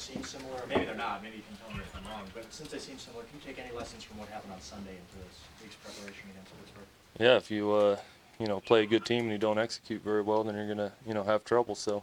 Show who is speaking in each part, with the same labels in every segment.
Speaker 1: seem similar, or maybe they're not, maybe you can tell me if I'm wrong, but since they seem similar, can you take any lessons from what happened on Sunday into this week's preparation against Pittsburgh?
Speaker 2: Yeah, if you play a good team and you don't execute very well, then you're gonna have trouble. So,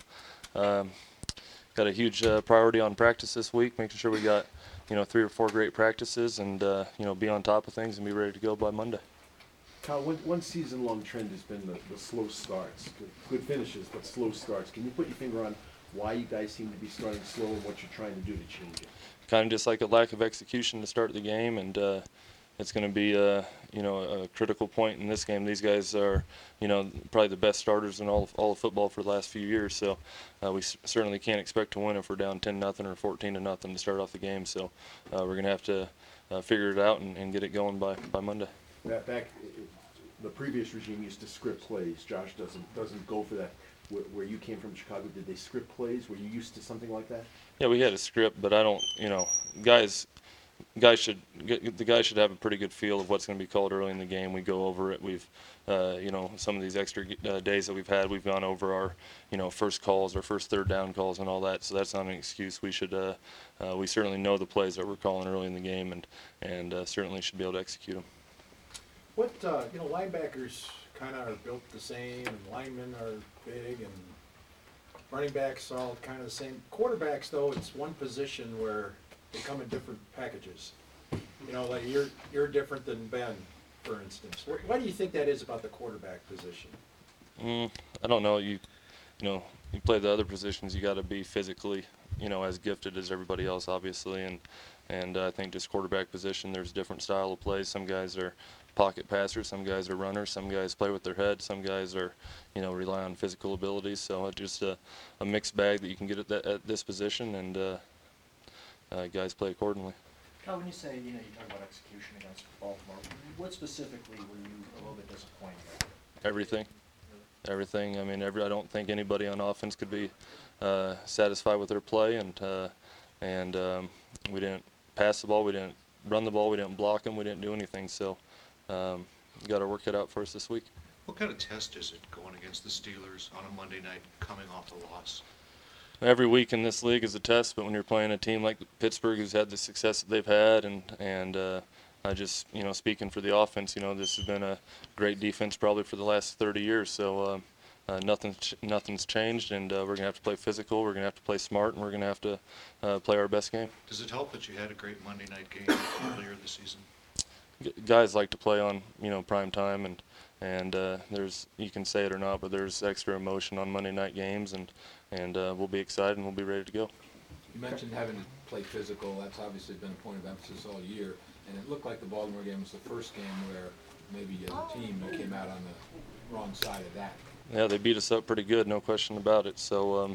Speaker 2: got a huge priority on practice this week, making sure we got 3 or 4 great practices, and be on top of things and be ready to go by Monday.
Speaker 3: Kyle, one season-long trend has been the slow starts, good finishes, but slow starts. Can you put your finger on why you guys seem to be starting slow and what you're trying to do to change it?
Speaker 2: Kind of just like a lack of execution to start the game, and it's going to be a critical point in this game. These guys are probably the best starters in all of football for the last few years, so we certainly can't expect to win if we're down 10-0 or 14-0 to start off the game. So we're going to have to figure it out and get it going by Monday.
Speaker 3: Back, the previous regime used to script plays. Josh doesn't go for that. Where you came from, Chicago, did they script plays? Were you used to something like that?
Speaker 2: Yeah, we had a script, but I don't. Guys should have a pretty good feel of what's going to be called early in the game. We go over it. We've some of these extra days that we've had, we've gone over our first calls, our first third down calls, and all that. So that's not an excuse. We should we certainly know the plays that we're calling early in the game, and certainly should be able to execute them.
Speaker 4: What, linebackers kind of are built the same, and linemen are big, and running backs all kind of the same. Quarterbacks, though, it's one position where they come in different packages. Like you're different than Ben, for instance. Why do you think that is about the quarterback position?
Speaker 2: I don't know. You play the other positions, you got to be physically, as gifted as everybody else, obviously, and I think just quarterback position, there's different style of plays. Some guys are pocket passers, some guys are runners, some guys play with their head, some guys are, rely on physical abilities. So it's just a mixed bag that you can get at this position, and guys play accordingly.
Speaker 1: Kyle, when you say, you talk about execution against Baltimore, what specifically were you a little bit disappointed at?
Speaker 2: Everything. I mean, I don't think anybody on offense could be satisfied with their play, and we didn't pass the ball, we didn't run the ball, we didn't block them, we didn't do anything. So got to work it out for us this week.
Speaker 5: What kind of test is it going against the Steelers on a Monday night coming off the loss?
Speaker 2: Every week in this league is a test, but when you're playing a team like Pittsburgh, who's had the success that they've had, and I just, speaking for the offense, this has been a great defense probably for the last 30 years. So nothing's changed, and we're gonna have to play physical. We're gonna have to play smart, and we're gonna have to play our best game.
Speaker 5: Does it help that you had a great Monday night game earlier this season?
Speaker 2: Guys like to play on, prime time, and there's, you can say it or not, but there's extra emotion on Monday night games, and we'll be excited and we'll be ready to go.
Speaker 6: You mentioned having to play physical. That's obviously been a point of emphasis all year, and it looked like the Baltimore game was the first game where maybe as a team you came out on the wrong side of that.
Speaker 2: Yeah, they beat us up pretty good, no question about it. So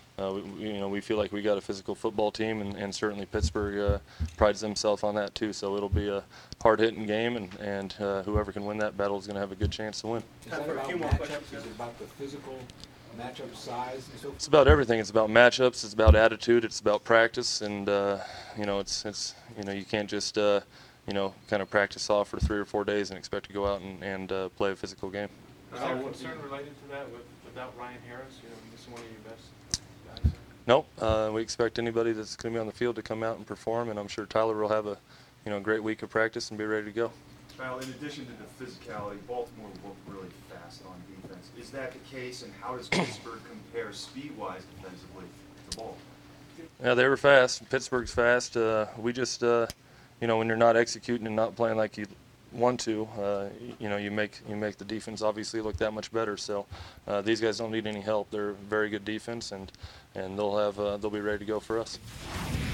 Speaker 2: we feel like we got a physical football team, and certainly Pittsburgh prides themselves on that too. So it'll be a hard-hitting game, and whoever can win that battle is going to have a good chance to win.
Speaker 6: Is that about matchups? Is it about the physical matchup size and so forth?
Speaker 2: It's about everything. It's about matchups. It's about attitude. It's about practice, and it's you can't just kind of practice off for 3 or 4 days and expect to go out and play a physical game.
Speaker 7: Is there concern related to that without Ryan Harris, missing one of your best guys?
Speaker 2: No, we expect anybody that's going to be on the field to come out and perform, and I'm sure Tyler will have a great week of practice and be ready to go.
Speaker 8: Kyle, in addition to the physicality, Baltimore looked really fast on defense. Is that the case, and how does Pittsburgh compare speed-wise defensively to Baltimore?
Speaker 2: Yeah, they were fast. Pittsburgh's fast. We just, when you're not executing and not playing like you want to, you make the defense obviously look that much better. So these guys don't need any help. They're a very good defense, and they'll be ready to go for us.